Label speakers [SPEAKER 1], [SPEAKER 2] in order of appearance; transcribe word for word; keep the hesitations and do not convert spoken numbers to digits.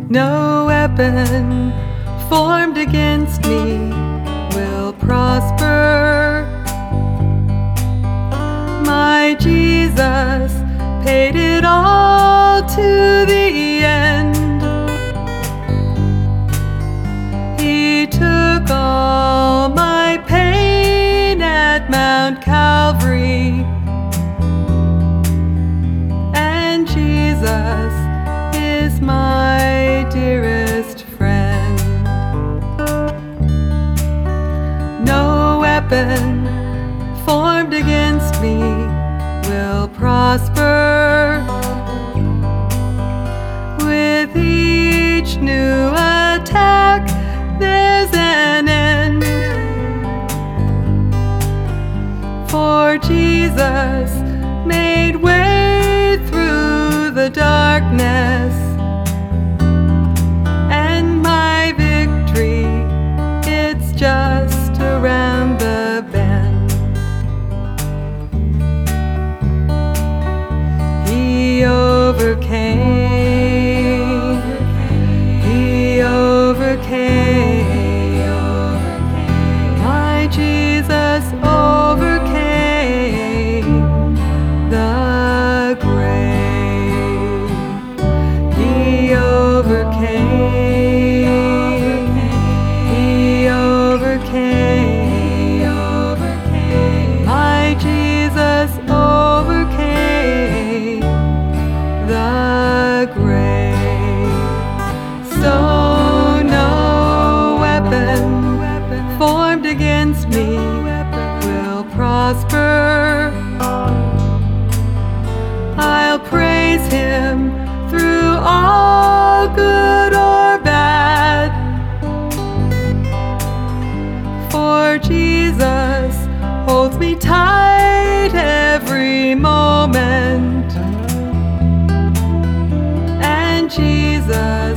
[SPEAKER 1] No weapon formed against me will prosper. My Jesus paid it all to the end. He took all my pain at Mount Calvary. And Jesus is my dearest friend. No weapon formed against me will prosper. With each new attack, there's an end. For Jesus made way through the darkness, and my victory, it's just around the bend. He overcame, he overcame, my Jesus overcame the grave. He overcame, he overcame, my Jesus overcame the grave. So no weapon formed against me will prosper. I'll praise him through all, good or bad. For Jesus holds me tight every moment. And Jesus